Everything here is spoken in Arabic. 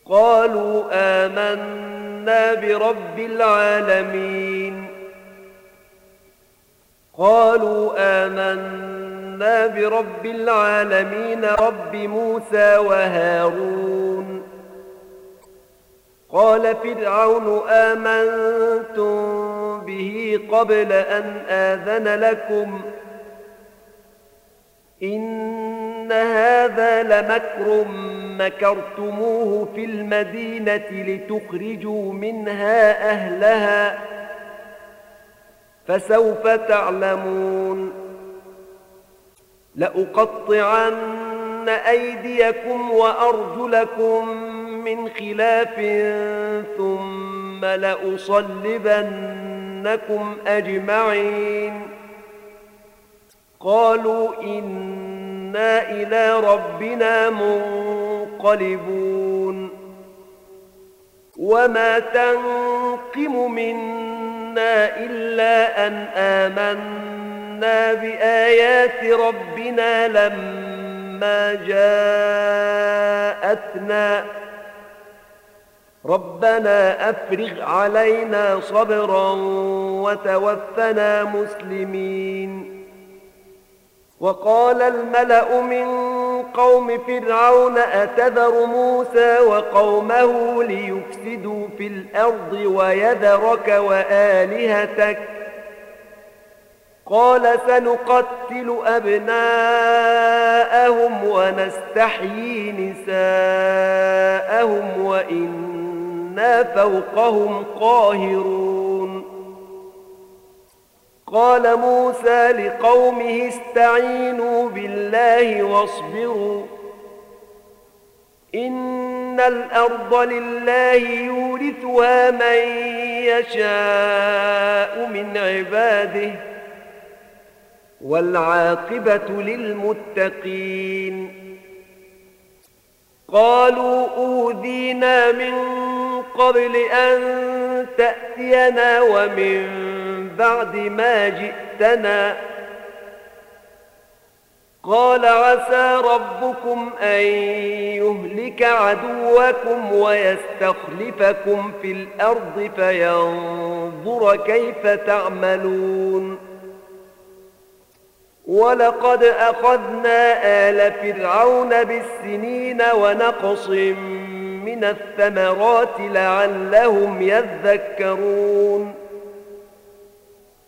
قالوا آمنا برب العالمين رب موسى وهارون. قال فرعون آمنتم به قبل أن آذن لكم إن هذا لمكر مكرتموه في المدينة لتخرجوا منها أهلها فسوف تعلمون. لأقطعن أيديكم وأرجلكم من خلاف ثم لأصلبنكم أجمعين. قالوا إنا إلى ربنا منقلبون. وما تنقم منا إلا أن آمنا بآيات ربنا لما جاءتنا ربنا أفرغ علينا صبرا وتوفنا مسلمين. وقال الملأ من قوم فرعون أتذر موسى وقومه ليفسدوا في الأرض ويذرك وآلهتك قال سنقتل أبناءهم ونستحيي نساءهم وإنا فوقهم قاهرون. قال موسى لقومه استعينوا بالله واصبروا إن الأرض لله يورثها من يشاء من عباده والعاقبة للمتقين. قالوا أوذينا من قبل أن تأتينا ومن بعد ما جئتنا قال عسى ربكم أن يهلك عدوكم ويستخلفكم في الأرض فينظر كيف تعملون. ولقد أخذنا آل فرعون بالسنين ونقص من الثمرات لعلهم يذكرون.